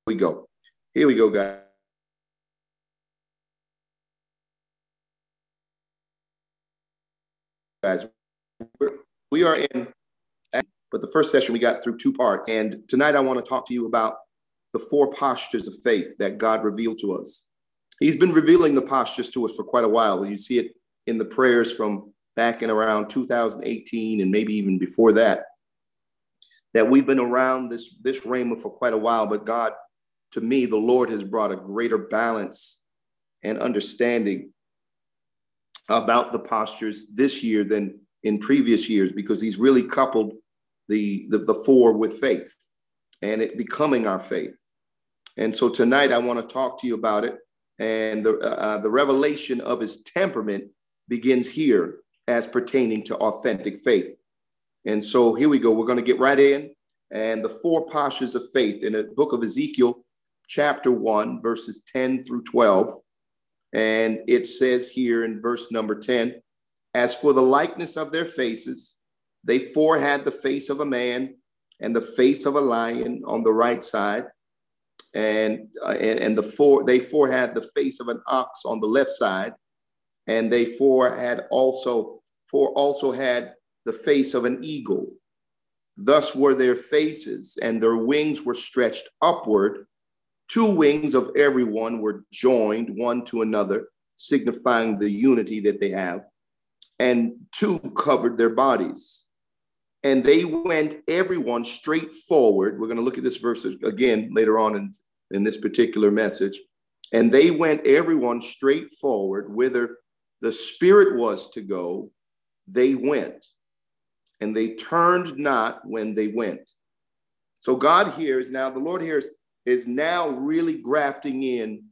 we go. Here we go, guys. We are in, but the first session we got through two parts. And tonight I want to talk to you about the four postures of faith that God revealed to us. He's been revealing the postures to us for quite a while. You see it in the prayers from back in around 2018 and maybe even before that we've been around this rhema for quite a while. But God, to me, the Lord has brought a greater balance and understanding about the postures this year than in previous years, because he's really coupled the four with faith and it becoming our faith. And so tonight I want to talk to you about it. And the revelation of his temperament begins here as pertaining to authentic faith. And so here we go. We're going to get right in. And the four postures of faith in the book of Ezekiel, chapter 1, verses 10 through 12. And it says here in verse number 10, as for the likeness of their faces, they four had the face of a man and the face of a lion on the right side. And they four had the face of an ox on the left side. And they four also had the face of an eagle. Thus were their faces, and their wings were stretched upward. Two wings of every one were joined one to another, signifying the unity that they have. And two covered their bodies. And they went everyone straight forward. We're going to look at this verse again later on in this particular message. And they went everyone straight forward, whither the Spirit was to go, they went. And they turned not when they went. So God here is now, the Lord here is now really grafting in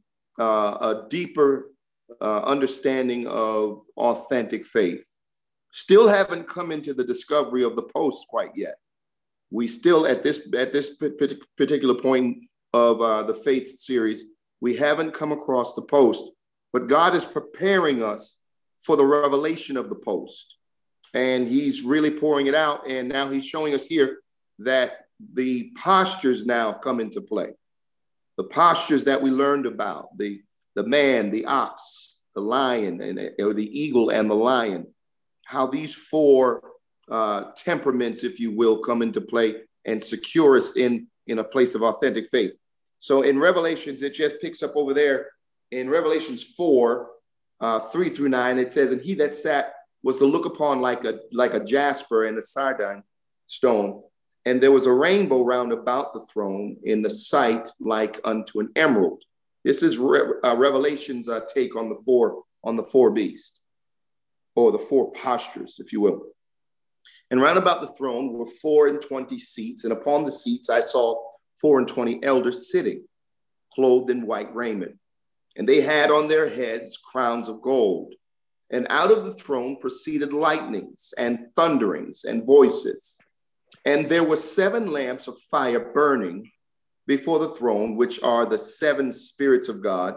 a deeper understanding of authentic faith. Still haven't come into the discovery of the post quite yet. We still at this particular point of the faith series, we haven't come across the post, but God is preparing us for the revelation of the post. And he's really pouring it out. And now he's showing us here that the postures now come into play. The postures that we learned about, the man, the ox, the lion, or the eagle and the lion, how these four temperaments, if you will, come into play and secure us in a place of authentic faith. So in Revelations, it just picks up over there in Revelations 4, 3 through 9, it says, and he that sat was to look upon like a jasper and a sardine stone. And there was a rainbow round about the throne in the sight like unto an emerald. This is Revelation's take on the four beasts, or the four postures, if you will. And round about the throne were 24 seats, and upon the seats I saw 24 elders sitting, clothed in white raiment. And they had on their heads crowns of gold. And out of the throne proceeded lightnings and thunderings and voices. And there were 7 lamps of fire burning before the throne, which are the 7 spirits of God.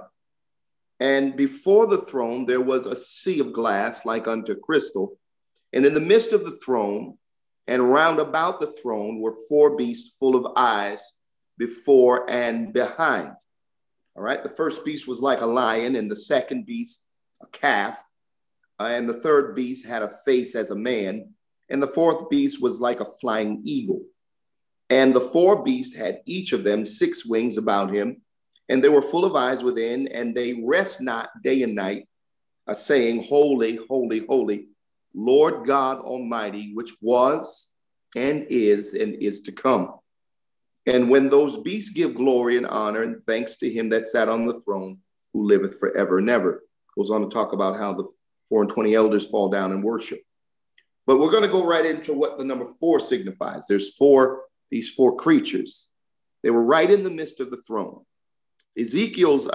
And before the throne, there was a sea of glass like unto crystal. And in the midst of the throne and round about the throne were 4 beasts full of eyes before and behind. All right. The first beast was like a lion, and the second beast, a calf. And the third beast had a face as a man. And the fourth beast was like a flying eagle. And the 4 beasts had each of them 6 wings about him. And they were full of eyes within, and they rest not day and night, saying, Holy, holy, holy, Lord God Almighty, which was and is to come. And when those beasts give glory and honor and thanks to him that sat on the throne, who liveth forever and ever. Goes on to talk about how the 24 elders fall down and worship. But we're going to go right into what the number 4 signifies. There's these four creatures. They were right in the midst of the throne. Ezekiel's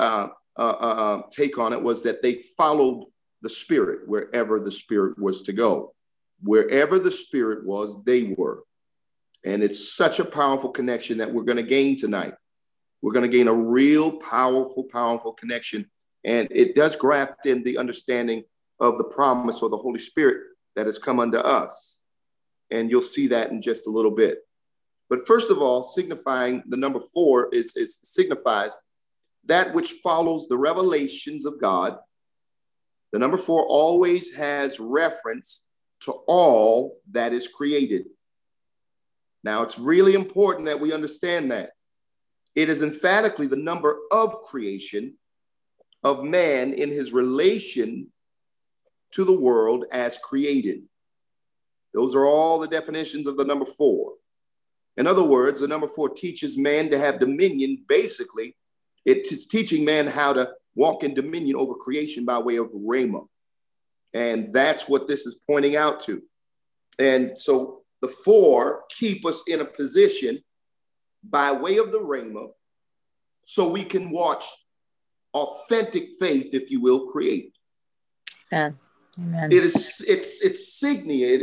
take on it was that they followed the Spirit wherever the Spirit was to go. Wherever the Spirit was, they were. And it's such a powerful connection that we're going to gain tonight. We're going to gain a real powerful, powerful connection. And it does graft in the understanding of the promise or the Holy Spirit that has come unto us. And you'll see that in just a little bit. But first of all, signifying the number 4 signifies that which follows the revelations of God. The number 4 always has reference to all that is created. Now, it's really important that we understand that. It is emphatically the number of creation of man in his relation to the world as created. Those are all the definitions of the number 4. In other words, the number 4 teaches man to have dominion. Basically, it's teaching man how to walk in dominion over creation by way of Rhema. And that's what this is pointing out to. And so the 4 keep us in a position by way of the Rhema so we can watch authentic faith, if you will, create. Amen. Amen. It's signia.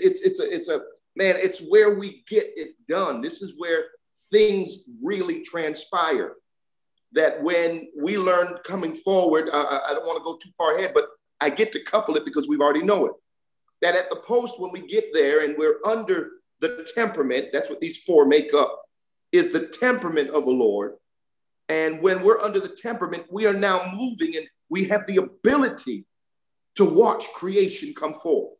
It's where we get it done. This is where things really transpire. That when we learn coming forward, I don't want to go too far ahead, but I get to couple it because we've already know it. That at the post, when we get there and we're under the temperament, that's what these 4 make up, is the temperament of the Lord. And when we're under the temperament, we are now moving and we have the ability to watch creation come forth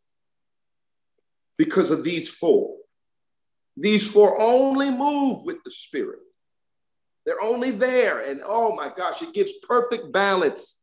because of these 4. These 4 only move with the Spirit. They're only there. And oh my gosh, it gives perfect balance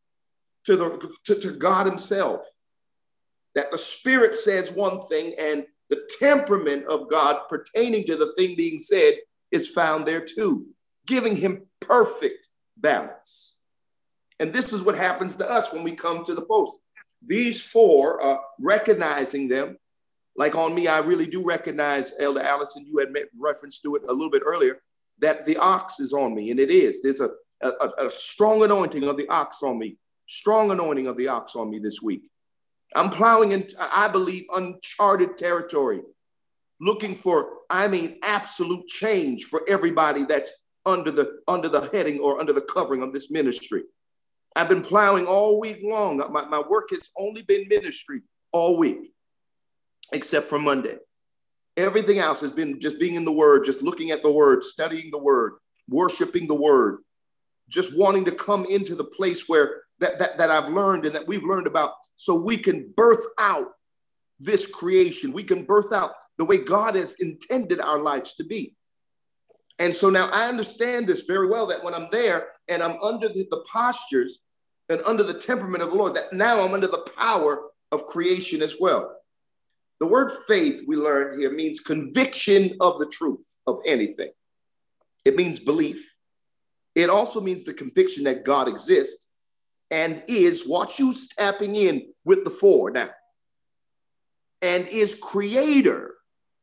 to God himself. That the Spirit says one thing and the temperament of God pertaining to the thing being said is found there too, giving him perfect balance. And this is what happens to us when we come to the post. These 4, recognizing them, like on me, I really do recognize, Elder Allison, you had made reference to it a little bit earlier, that the ox is on me, and it is. There's a strong anointing of the ox on me, strong anointing of the ox on me this week. I'm plowing in, I believe, uncharted territory, looking for, absolute change for everybody that's under the heading or under the covering of this ministry. I've been plowing all week long. My work has only been ministry all week, except for Monday. Everything else has been just being in the Word, just looking at the Word, studying the Word, worshiping the Word, just wanting to come into the place where that I've learned and that we've learned about, so we can birth out this creation. We can birth out the way God has intended our lives to be. And so now I understand this very well, that when I'm there and I'm under the postures and under the temperament of the Lord, that now I'm under the power of creation as well. The word faith, we learned here, means conviction of the truth of anything. It means belief. It also means the conviction that God exists and is, watch you tapping in with the 4 now, and is creator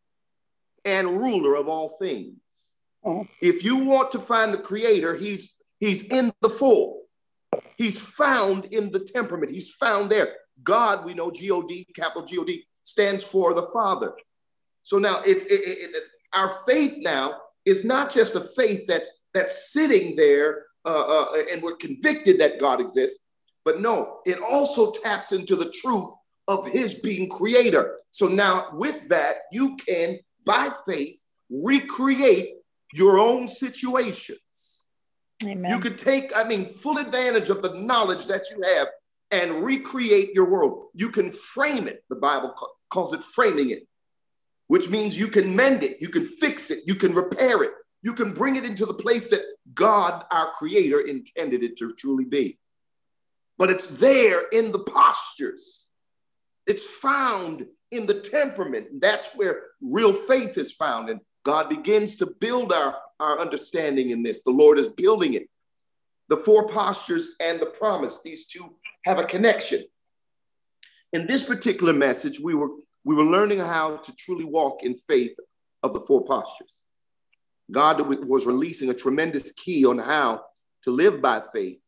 and ruler of all things. If you want to find the creator, he's in the 4. He's found in the temperament. He's found there. God, we know, G-O-D, capital G-O-D, stands for the Father. So now our faith now is not just a faith that's sitting there and we're convicted that God exists, but no, it also taps into the truth of his being creator. So now with that, you can, by faith, recreate your own situations. Amen. You could take, full advantage of the knowledge that you have and recreate your world. You can frame it. The Bible calls it framing it, which means you can mend it, you can fix it, you can repair it, you can bring it into the place that God, our creator, intended it to truly be. But it's there in the postures. It's found in the temperament. That's where real faith is found. And God begins to build our understanding in this. The Lord is building it. The 4 postures and the promise, these two have a connection. In this particular message, we were learning how to truly walk in faith of the 4 postures. God was releasing a tremendous key on how to live by faith.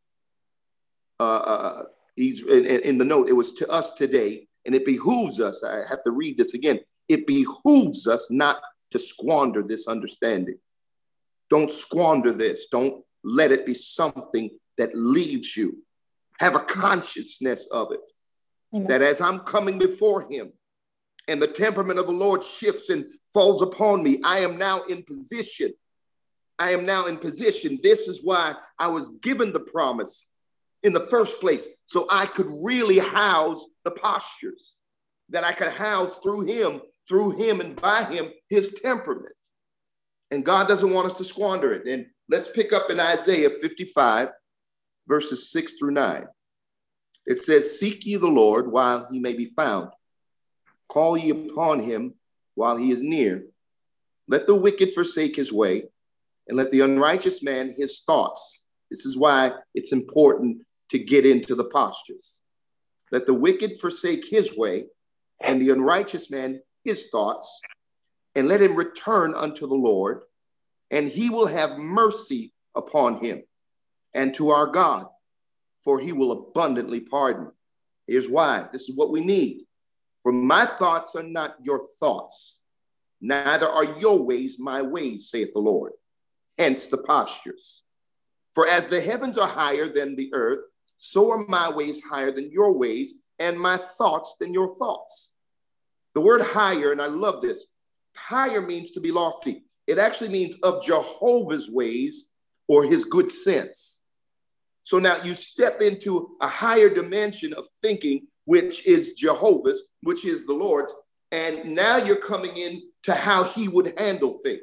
He's in the note, it was to us today, and it behooves us. I have to read this again. It behooves us not to squander this understanding. Don't squander this. Don't let it be something that leaves you. Have a consciousness of it. Amen. That as I'm coming before him and the temperament of the Lord shifts and falls upon me. I am now in position. I am now in position. This is why I was given the promise in the first place, so I could really house the postures, that I could house through him and by him, his temperament. And God doesn't want us to squander it. And let's pick up in Isaiah 55, verses 6 through 9. It says, seek ye the Lord while he may be found. Call ye upon him while he is near. Let the wicked forsake his way, and let the unrighteous man his thoughts. This is why it's important to get into the postures. Let the wicked forsake his way, and the unrighteous man his thoughts, and let him return unto the Lord, and he will have mercy upon him, and to our God, for he will abundantly pardon. Here's why. This is what we need. For my thoughts are not your thoughts, neither are your ways my ways, saith the Lord. Hence the postures. For as the heavens are higher than the earth, so are my ways higher than your ways, and my thoughts than your thoughts. The word higher, and I love this, higher means to be lofty. It actually means of Jehovah's ways or his good sense. So now you step into a higher dimension of thinking, which is Jehovah's, which is the Lord's, and now you're coming in to how he would handle things.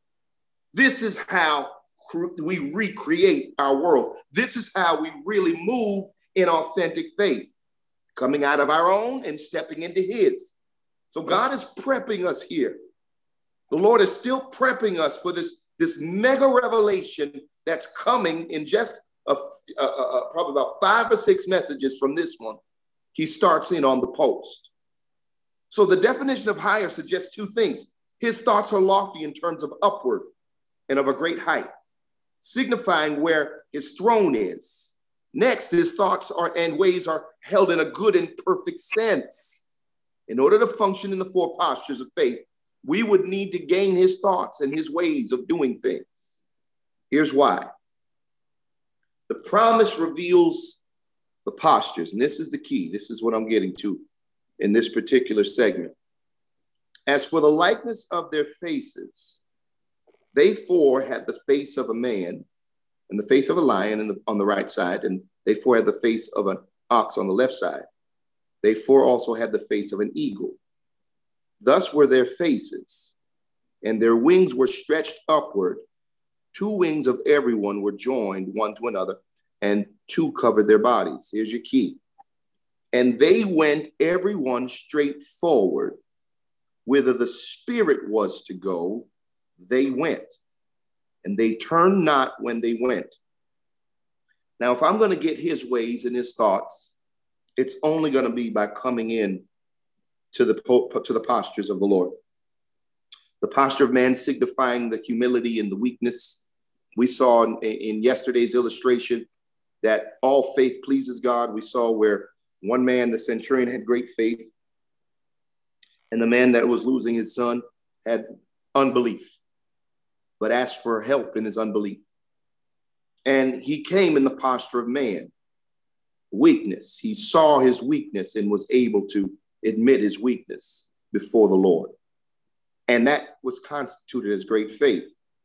This is how we recreate our world. This is how we really move in authentic faith, coming out of our own and stepping into his. So God is prepping us here. The Lord is still prepping us for this mega revelation that's coming in just probably about 5 or 6 messages from this one. He starts in on the post. So the definition of higher suggests 2 things. His thoughts are lofty in terms of upward and of a great height, signifying where his throne is. Next, his thoughts and ways are held in a good and perfect sense. In order to function in the 4 postures of faith, we would need to gain his thoughts and his ways of doing things. Here's why. The promise reveals the postures, and this is the key. This is what I'm getting to in this particular segment. As for the likeness of their faces, they 4 had the face of a man and the face of a lion on the right side, and they 4 had the face of an ox on the left side. They 4 also had the face of an eagle. Thus were their faces, and their wings were stretched upward. 2 wings of everyone were joined one to another, and 2 covered their bodies. Here's your key. And they went everyone straight forward. Whither the Spirit was to go, they went, and they turned not when they went. Now, if I'm going to get his ways and his thoughts, it's only going to be by coming in to the postures of the Lord. The posture of man signifying the humility and the weakness. We saw in yesterday's illustration that all faith pleases God. We saw where one man, the centurion, had great faith, and the man that was losing his son had unbelief, but asked for help in his unbelief. And he came in the posture of man, weakness. He saw his weakness and was able to admit his weakness before the Lord. And that was constituted as great faith.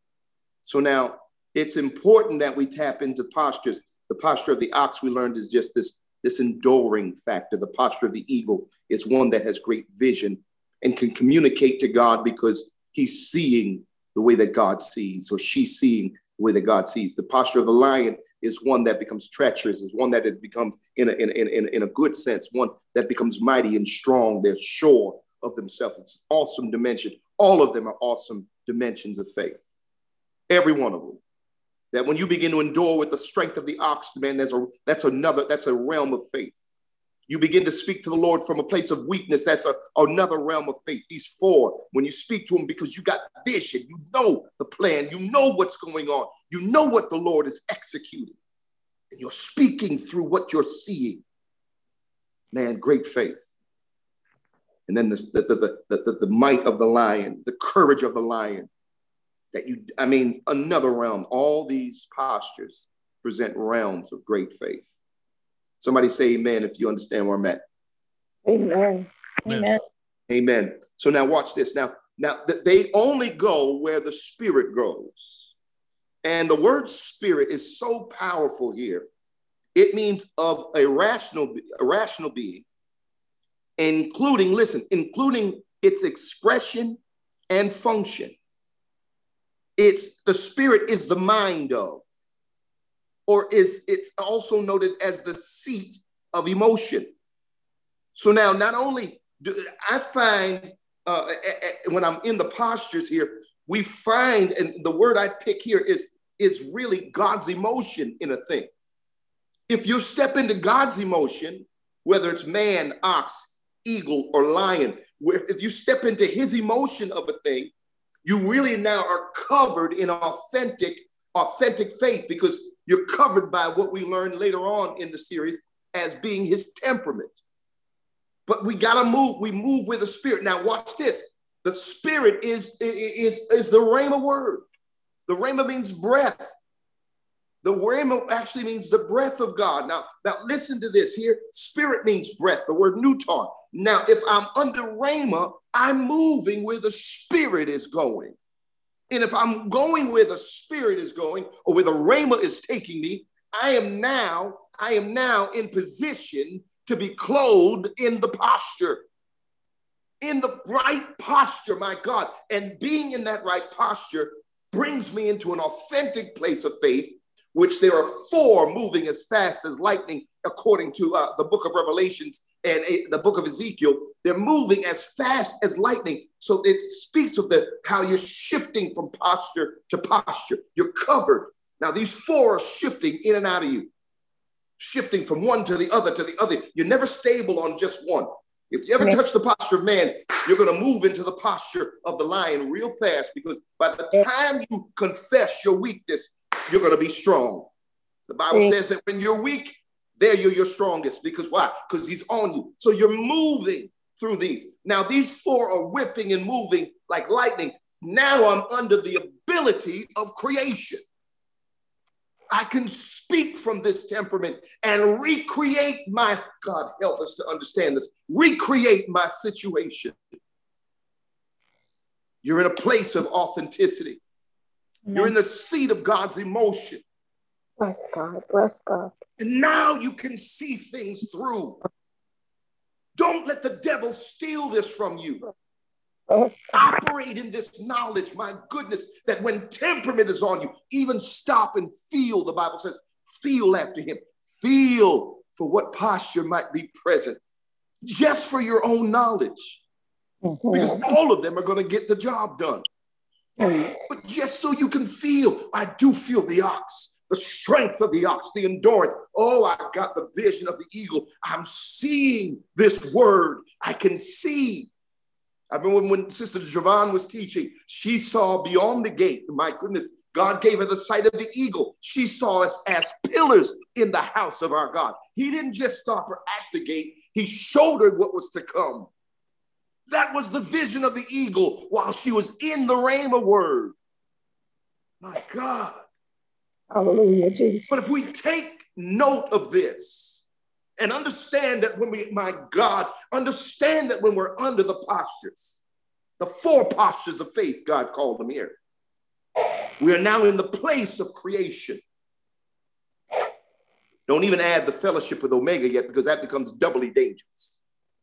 So now it's important that we tap into postures. The posture of the ox, we learned, is just this enduring factor. The posture of the eagle is one that has great vision and can communicate to God because he's seeing the way that God sees, or she's seeing the way that God sees. The posture of the lion is one that becomes treacherous, is one that it becomes in a good sense, one that becomes mighty and strong. They're sure of themselves. It's awesome dimension. All of them are awesome dimensions of faith. Every one of them. That when you begin to endure with the strength of the ox, man, that's a realm of faith. You begin to speak to the Lord from a place of weakness. That's another realm of faith. These 4, when you speak to him because you got vision, you know the plan, you know what's going on, you know what the Lord is executing, and you're speaking through what you're seeing. Man, great faith. And then the might of the lion, the courage of the lion. Another realm. All these postures present realms of great faith. Somebody say amen if you understand where I'm at. Amen. Amen. Amen. So now watch this. Now they only go where the Spirit goes. And the word spirit is so powerful here. It means of a rational being, including its expression and function. It's the spirit is the mind of, or it's also noted as the seat of emotion. So now, not only do I find when I'm in the postures here, we find, and the word I pick here is really God's emotion in a thing. If you step into God's emotion, whether it's man, ox, eagle, or lion, if you step into his emotion of a thing, you really now are covered in authentic faith, because you're covered by what we learned later on in the series as being his temperament. But we got to move. We move with the Spirit. Now watch this. The Spirit is the Rhema word. The Rhema means breath. The Rhema actually means the breath of God. Now listen to this here. Spirit means breath, the word nuton. Now, if I'm under Rhema, I'm moving where the Spirit is going. And if I'm going where the Spirit is going, or where the Rhema is taking me, I am now in position to be clothed in the posture. In the right posture, my God. And being in that right posture brings me into an authentic place of faith, which there are four moving as fast as lightning, according to the book of Revelations and the book of Ezekiel. They're moving as fast as lightning. So it speaks of how you're shifting from posture to posture. You're covered. Now, these four are shifting in and out of you, shifting from one to the other to the other. You're never stable on just one. If you ever touch the posture of man, you're going to move into the posture of the lion real fast, because by the time you confess your weakness, you're going to be strong. The Bible says that when you're weak, there you're your strongest. Because why? Because he's on you. So you're moving through these. Now, these four are whipping and moving like lightning. Now I'm under the ability of creation. I can speak from this temperament and recreate God, help us to understand this, recreate my situation. You're in a place of authenticity. Amen. You're in the seat of God's emotion. Bless God, bless God. And now you can see things through. Don't let the devil steal this from you. Operate in this knowledge, my goodness, that when temperament is on you, even stop and feel. The Bible says, feel after him. Feel for what posture might be present, just for your own knowledge. Because all of them are going to get the job done. But just so you can feel, I do feel the ox, the strength of the ox, the endurance. Oh, I got the vision of the eagle. I'm seeing this word. I can see. I remember when Sister Javon was teaching, she saw beyond the gate. My goodness, God gave her the sight of the eagle. She saw us as pillars in the house of our God. He didn't just stop her at the gate. He showed her what was to come. That was the vision of the eagle while she was in the Rhema word. My God. Hallelujah, Jesus. But if we take note of this, and understand that understand that when we're under the postures, the four postures of faith, God called them here, we are now in the place of creation. Don't even add the fellowship with Omega yet, because that becomes doubly dangerous.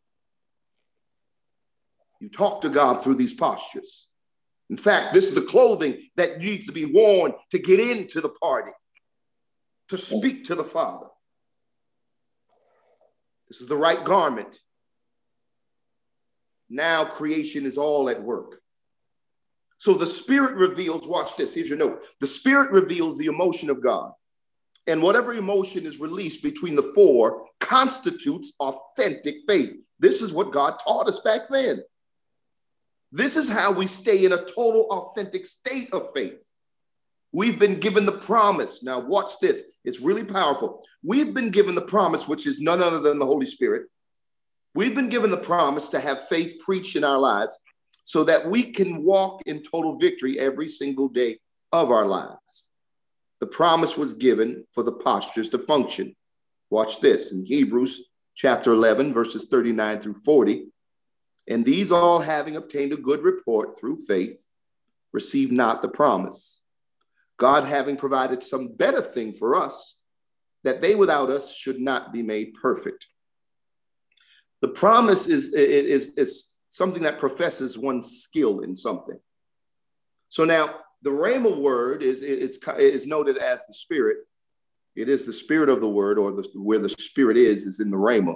You talk to God through these postures. In fact, this is the clothing that needs to be worn to get into the party, to speak to the Father. This is the right garment. Now creation is all at work. So the Spirit reveals, watch this, here's your note. The Spirit reveals the emotion of God. And whatever emotion is released between the four constitutes authentic faith. This is what God taught us back then. This is how we stay in a total authentic state of faith. We've been given the promise. Now watch this. It's really powerful. We've been given the promise, which is none other than the Holy Spirit. We've been given the promise to have faith preached in our lives so that we can walk in total victory every single day of our lives. The promise was given for the postures to function. Watch this in Hebrews chapter 11, verses 39 through 40. And these all, having obtained a good report through faith, received not the promise. God having provided some better thing for us, that they without us should not be made perfect. The promise is something that professes one's skill in something. So now the Rhema word is noted as the Spirit. It is the Spirit of the word, or where the Spirit is in the Rhema.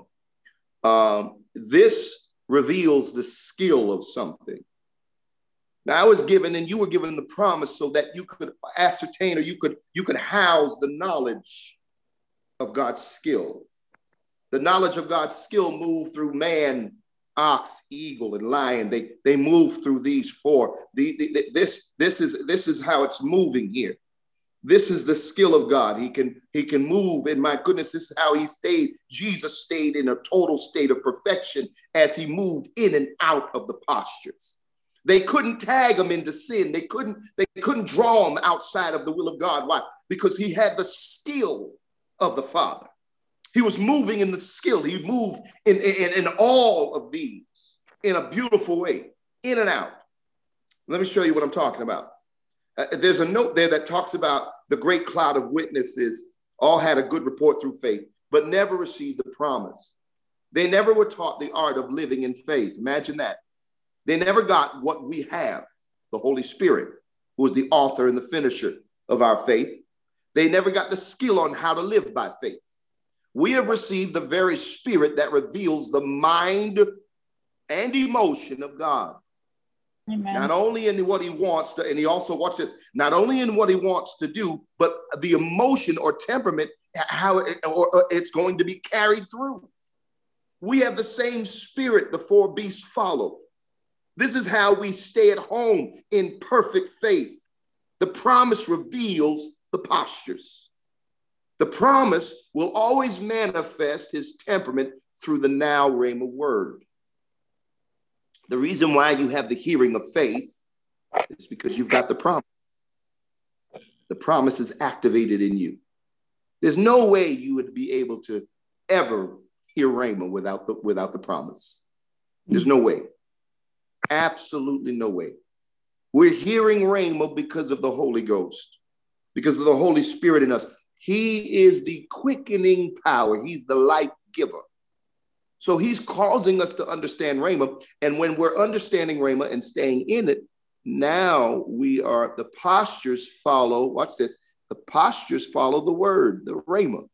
This reveals the skill of something. Now, I was given, and you were given the promise so that you could ascertain, or you could house the knowledge of God's skill. The knowledge of God's skill moved through man, ox, eagle, and lion. They move through these four. This is how it's moving here. This is the skill of God. He can move, and my goodness, this is how he stayed. Jesus stayed in a total state of perfection as he moved in and out of the postures. They couldn't tag him into sin. They couldn't draw him outside of the will of God. Why? Because he had the skill of the Father. He was moving in the skill. He moved in all of these in a beautiful way, in and out. Let me show you what I'm talking about. There's a note there that talks about the great cloud of witnesses all had a good report through faith, but never received the promise. They never were taught the art of living in faith. Imagine that. They never got what we have, the Holy Spirit, who is the author and the finisher of our faith. They never got the skill on how to live by faith. We have received the very Spirit that reveals the mind and emotion of God. Amen. Not only in what he wants to, and he also, watch this, not only in what he wants to do, but the emotion or temperament, how it's going to be carried through. We have the same Spirit the four beasts follow. This is how we stay at home in perfect faith. The promise reveals the postures. The promise will always manifest his temperament through the now Rhema word. The reason why you have the hearing of faith is because you've got the promise. The promise is activated in you. There's no way you would be able to ever hear Rhema without the promise. There's no way. Absolutely no way. We're hearing Rhema because of the Holy Ghost, because of the Holy Spirit in us. He is the quickening power. He's the life giver. So he's causing us to understand Rhema. And when we're understanding Rhema and staying in it, now the postures follow, watch this, the postures follow the word, the Rhema.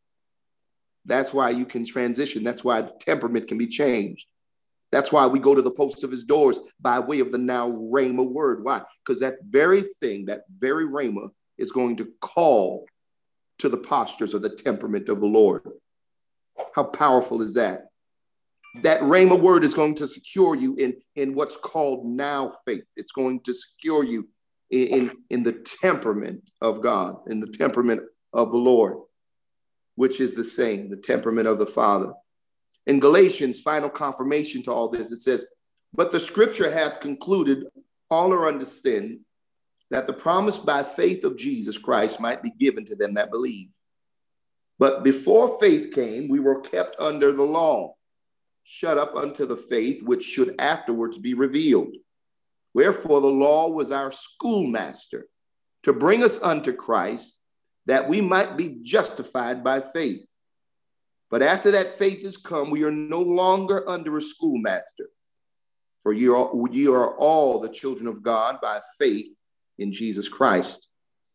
That's why you can transition. That's why the temperament can be changed. That's why we go to the post of his doors by way of the now Rhema word. Why? Because that very thing, that very Rhema is going to call to the postures of the temperament of the Lord. How powerful is that? That Rhema word is going to secure you in what's called now faith. It's going to secure you in the temperament of God, in the temperament of the Lord, which is the same, the temperament of the Father. In Galatians, final confirmation to all this, it says, but the scripture hath concluded all are under sin, that the promise by faith of Jesus Christ might be given to them that believe. But before faith came, we were kept under the law, shut up unto the faith which should afterwards be revealed. Wherefore the law was our schoolmaster to bring us unto Christ, that we might be justified by faith. But after that faith is come, we are no longer under a schoolmaster. For ye are all the children of God by faith in Jesus Christ.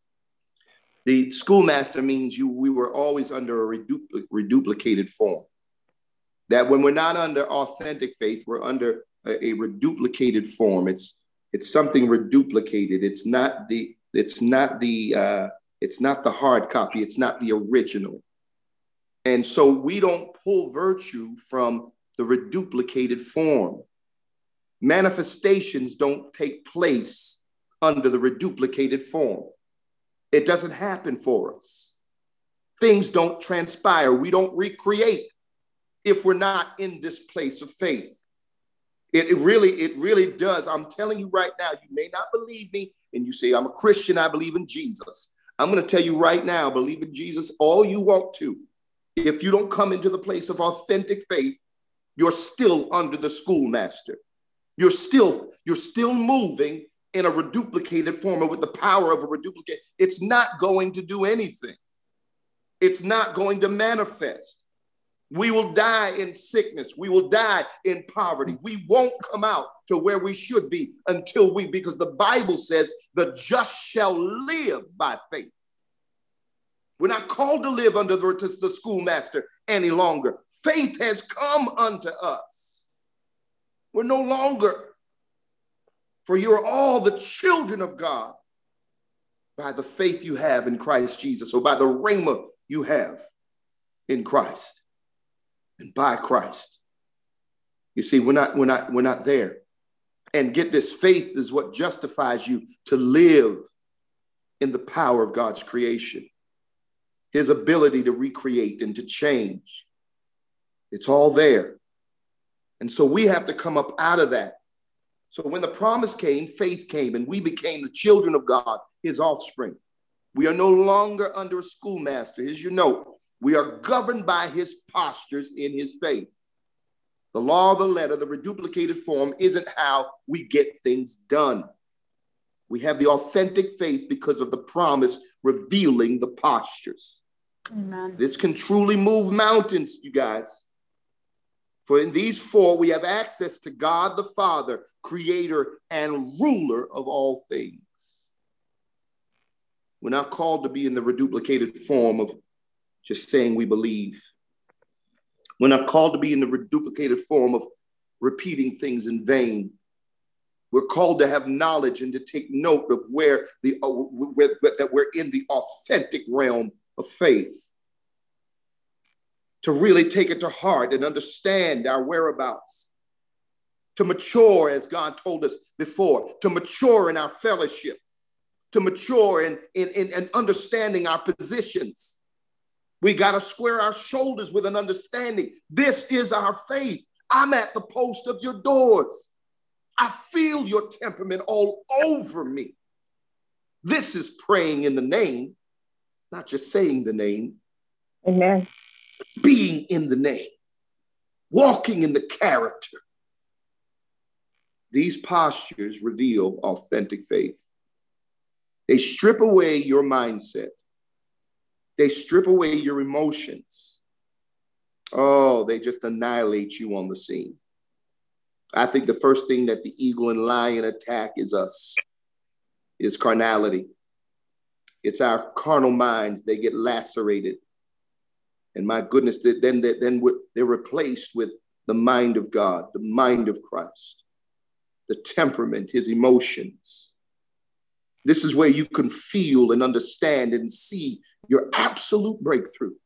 The schoolmaster means we were always under a reduplicated form. That when we're not under authentic faith, we're under a reduplicated form. It's something reduplicated. It's not the hard copy. It's not the original. And so we don't pull virtue from the reduplicated form. Manifestations don't take place under the reduplicated form. It doesn't happen for us. Things don't transpire. We don't recreate if we're not in this place of faith. It really does. I'm telling you right now, you may not believe me, and you say, I'm a Christian, I believe in Jesus. I'm going to tell you right now, believe in Jesus all you want to. If you don't come into the place of authentic faith, You're still under the schoolmaster. You're still moving in a reduplicated form, or with the power of a reduplicate. It's not going to do anything. It's not going to manifest. We will die in sickness. We will die in poverty. We won't come out to where we should be because the Bible says the just shall live by faith. We're not called to live under the schoolmaster any longer. Faith has come unto us. We're no longer, for you are all the children of God by the faith you have in Christ Jesus, or by the rhema you have in Christ and by Christ. You see, we're not there. And get this, faith is what justifies you to live in the power of God's creation, his ability to recreate and to change. It's all there. And so we have to come up out of that. So when the promise came, faith came, and we became the children of God, his offspring. We are no longer under a schoolmaster. Here's your note. We are governed by his postures in his faith. The law of the letter, the reduplicated form, isn't how we get things done. We have the authentic faith because of the promise revealing the postures. Amen. This can truly move mountains, you guys. For in these four, we have access to God the Father, creator and ruler of all things. We're not called to be in the reduplicated form of just saying we believe. We're not called to be in the reduplicated form of repeating things in vain. We're called to have knowledge and to take note of that we're in the authentic realm of faith. To really take it to heart and understand our whereabouts. To mature, as God told us before, to mature in our fellowship, to mature in understanding our positions. We got to square our shoulders with an understanding. This is our faith. I'm at the post of your doors. I feel your temperament all over me. This is praying in the name, not just saying the name. Amen. Being in the name, walking in the character. These postures reveal authentic faith. They strip away your mindset. They strip away your emotions. Oh, they just annihilate you on the scene. I think the first thing that the eagle and lion attack is us, is carnality. It's our carnal minds. They get lacerated. And my goodness, then they're replaced with the mind of God, the mind of Christ, the temperament, his emotions. This is where you can feel and understand and see your absolute breakthrough.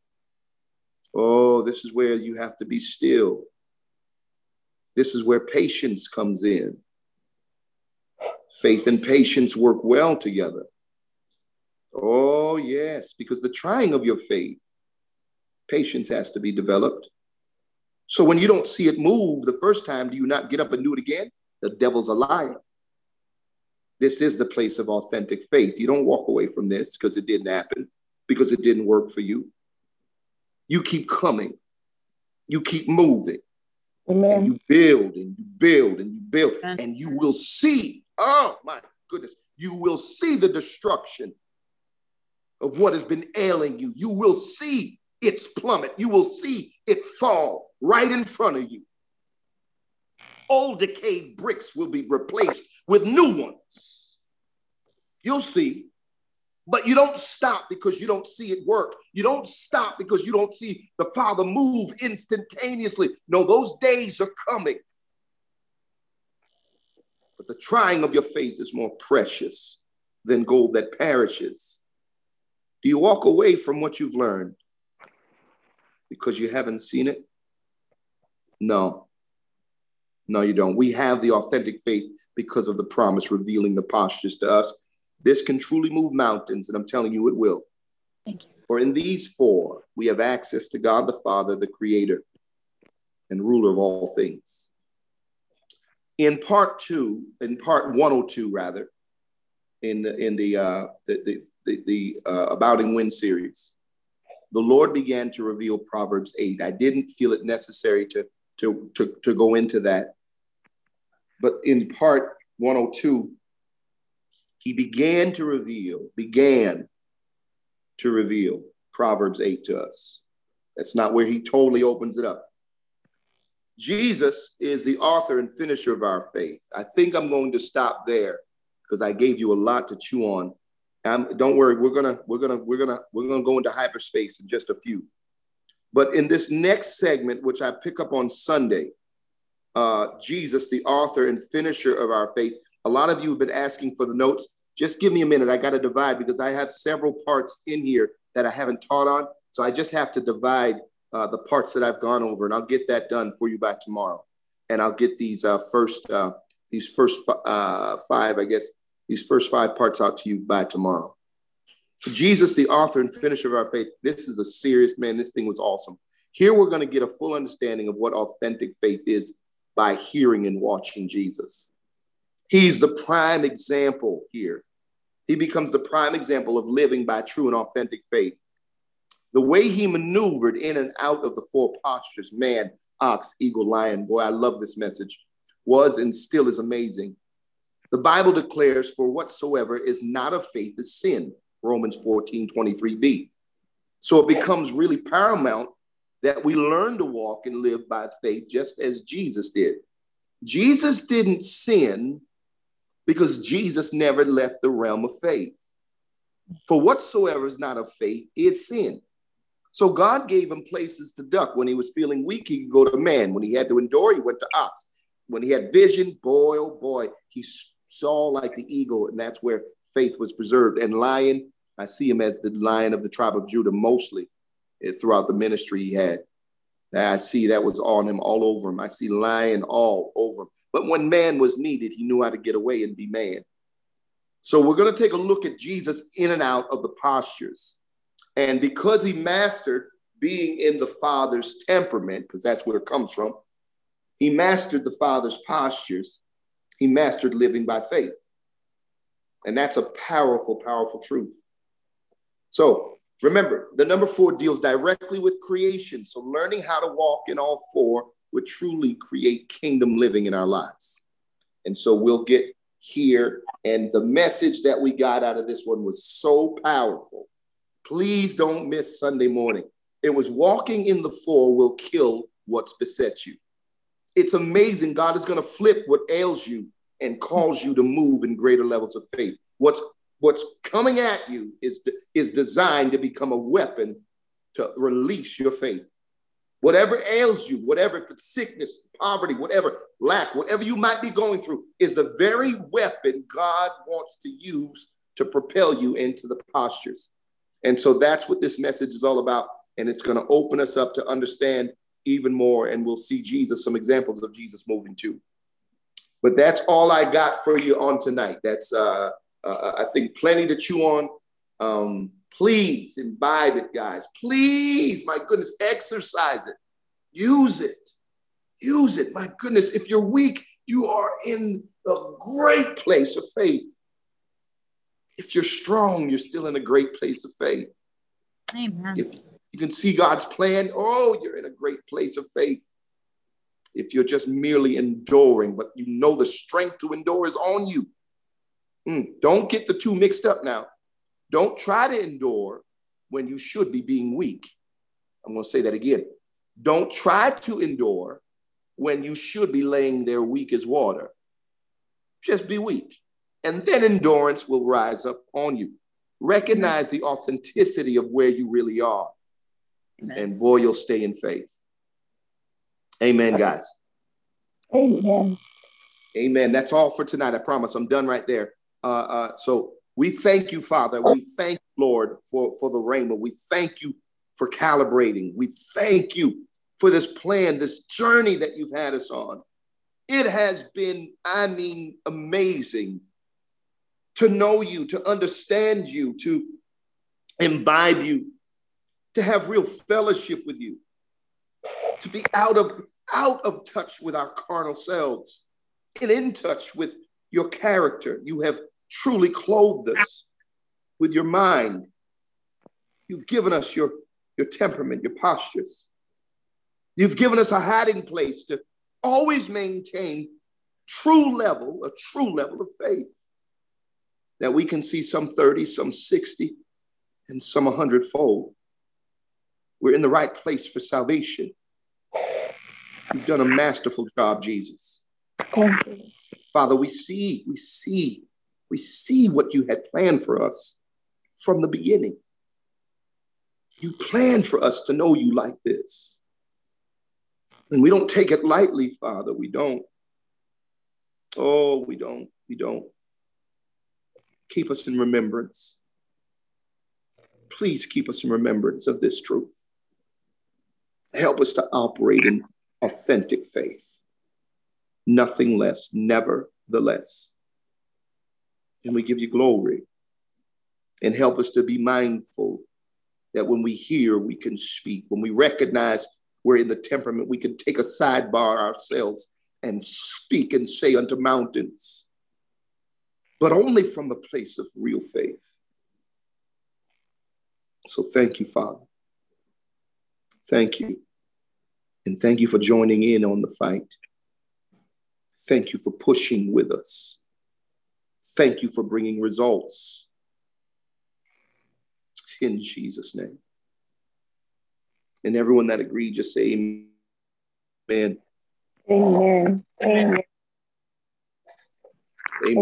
Oh, this is where you have to be still. This is where patience comes in. Faith and patience work well together. Oh, yes, because the trying of your faith, patience has to be developed. So when you don't see it move the first time, do you not get up and do it again? The devil's a liar. This is the place of authentic faith. You don't walk away from this because it didn't happen, because it didn't work for you. You keep coming. You keep moving. Amen. And you build and you build and you build. Amen. And you will see, oh my goodness, you will see the destruction of what has been ailing you. You will see its plummet. You will see it fall right in front of you. Old decayed bricks will be replaced with new ones. You'll see. But you don't stop because you don't see it work. You don't stop because you don't see the Father move instantaneously. No, those days are coming. But the trying of your faith is more precious than gold that perishes. Do you walk away from what you've learned because you haven't seen it? No. No, you don't. We have the authentic faith because of the promise revealing the postures to us. This can truly move mountains, and I'm telling you it will. Thank you. For in these four, we have access to God the Father, the Creator and ruler of all things. In part 102, rather, in the Abounding Wind series, the Lord began to reveal Proverbs 8. I didn't feel it necessary to to go into that. But in part 102, he began to reveal Proverbs 8 to us. That's not where he totally opens it up. Jesus is the author and finisher of our faith. I think I'm going to stop there because I gave you a lot to chew on. Don't worry, we're gonna go into hyperspace in just a few. But in this next segment, which I pick up on Sunday, Jesus, the author and finisher of our faith. A lot of you have been asking for the notes. Just give me a minute. I got to divide because I have several parts in here that I haven't taught on. So I just have to divide the parts that I've gone over, and I'll get that done for you by tomorrow. And I'll get these first 5 parts out to you by tomorrow. Jesus, the author and finisher of our faith. This is a serious, man. This thing was awesome. Here we're going to get a full understanding of what authentic faith is by hearing and watching Jesus. He's the prime example here. He becomes the prime example of living by true and authentic faith. The way he maneuvered in and out of the 4 postures, man, ox, eagle, lion, boy, I love this message, was and still is amazing. The Bible declares, for whatsoever is not of faith is sin, Romans 14:23b. So it becomes really paramount that we learn to walk and live by faith just as Jesus did. Jesus didn't sin because Jesus never left the realm of faith. For whatsoever is not of faith is sin. So God gave him places to duck. When he was feeling weak, he could go to man. When he had to endure, he went to ox. When he had vision, boy, oh boy, he saw like the eagle, and that's where faith was preserved. And lion, I see him as the lion of the tribe of Judah mostly throughout the ministry he had. I see that was on him, all over him. I see lion all over him. But when man was needed, he knew how to get away and be man. So we're going to take a look at Jesus in and out of the postures. And because he mastered being in the Father's temperament, because that's where it comes from, he mastered the Father's postures. He mastered living by faith. And that's a powerful, powerful truth. So remember, the number 4 deals directly with creation. So learning how to walk in all 4 would truly create kingdom living in our lives. And so we'll get here. And the message that we got out of this one was so powerful. Please don't miss Sunday morning. It was walking in the 4 will kill what's beset you. It's amazing. God is going to flip what ails you and cause you to move in greater levels of faith. What's coming at you is designed to become a weapon to release your faith. Whatever ails you, whatever, if it's sickness, poverty, whatever, lack, whatever you might be going through, is the very weapon God wants to use to propel you into the postures. And so that's what this message is all about. And it's going to open us up to understand even more. And we'll see Jesus, some examples of Jesus moving too. But that's all I got for you on tonight. That's, I think, plenty to chew on. Please imbibe it, guys. Please, my goodness, exercise it. Use it. Use it. My goodness, if you're weak, you are in a great place of faith. If you're strong, you're still in a great place of faith. Amen. If you can see God's plan, oh, you're in a great place of faith. If you're just merely enduring, but you know the strength to endure is on you. Don't get the two mixed up now. Don't try to endure when you should be being weak. I'm going to say that again. Don't try to endure when you should be laying there weak as water. Just be weak. And then endurance will rise up on you. Recognize the authenticity of where you really are. Amen. And boy, you'll stay in faith. Amen, guys. Amen. Amen. That's all for tonight. I promise I'm done right there. So we thank you, Father. We thank you, Lord, for the Rhema. We thank you for calibrating. We thank you for this plan, this journey that you've had us on. It has been, amazing to know you, to understand you, to imbibe you, to have real fellowship with you, to be out of touch with our carnal selves and in touch with your character. You have truly clothed us with your mind. You've given us your temperament, your postures. You've given us a hiding place to always maintain a true level of faith, that we can see some 30, some 60, and some 100-fold. We're in the right place for salvation. You've done a masterful job, Jesus. Thank you. Father, we see what you had planned for us from the beginning. You planned for us to know you like this. And we don't take it lightly, Father. We don't. Oh, we don't. We don't. Keep us in remembrance. Please keep us in remembrance of this truth. Help us to operate in authentic faith. Nothing less, never the less. And we give you glory. And help us to be mindful that when we hear, we can speak. When we recognize we're in the temperament, we can take a sidebar ourselves and speak and say unto mountains, but only from the place of real faith. So thank you, Father. Thank you. And thank you for joining in on the fight. Thank you for pushing with us. Thank you for bringing results. In Jesus' name. And everyone that agreed, just say amen. Amen. Amen. Amen.